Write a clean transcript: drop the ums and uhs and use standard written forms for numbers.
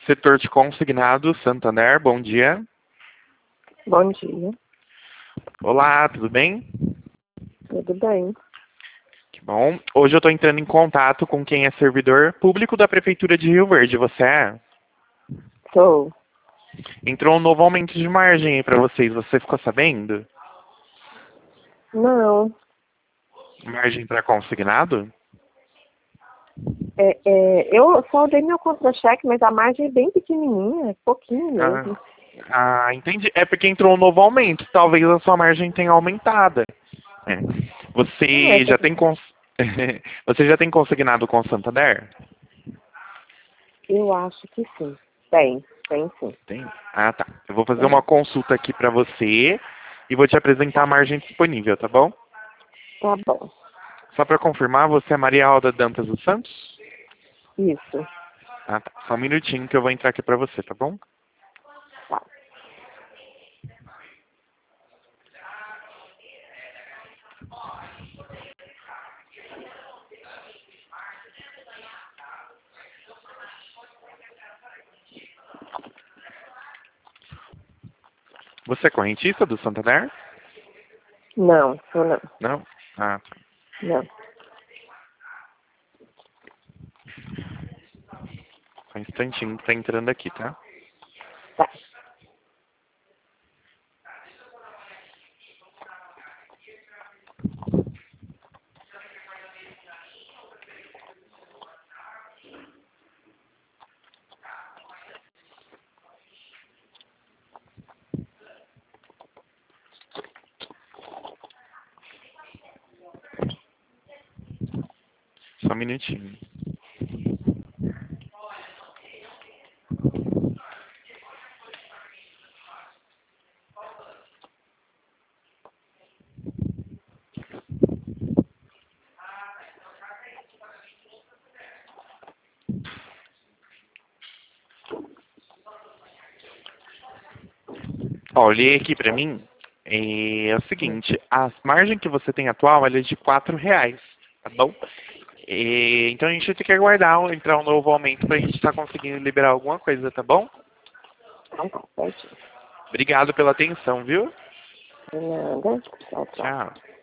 Setor de consignado, Santander, bom dia. Bom dia, Olá, tudo bem? tudo bem? Que bom. Hoje eu estou entrando em contato com quem é servidor público da Prefeitura de Rio Verde. Você é? Sou. Entrou um novo aumento de margem aí para vocês. Você ficou sabendo? Não, Margem para consignado? eu só dei meu contra-cheque, mas a margem é bem pequenininha, é pouquinho mesmo. Entendi. É porque entrou um novo aumento. Talvez a sua margem tenha aumentado. É. Não é Você já pouco. tem Você já tem consignado com o Santander? Eu acho que sim. Tem sim. Tem? Ah, tá. Eu vou fazer Tem. uma consulta aqui para você e vou te apresentar a margem disponível, tá bom? Tá bom. Só para confirmar, você é Maria Alda Dantas dos Santos? Isso. Ah, tá. Só um minutinho que eu vou entrar aqui para você, tá bom? Tá. Você é correntista do Santander? Não, sou não. Não? Ah, tá. Não. Só um instantinho que tá entrando aqui, tá? Tá. Só um minutinho. Ó, olhei aqui pra mim. É o seguinte, a margem que você tem atual ela é de R$ 4, tá bom? Então a gente tem que aguardar entrar um novo aumento pra gente estar conseguindo liberar alguma coisa, tá bom? Então tá, certinho. Obrigado pela atenção, viu? De nada. Tchau, tchau. Tchau.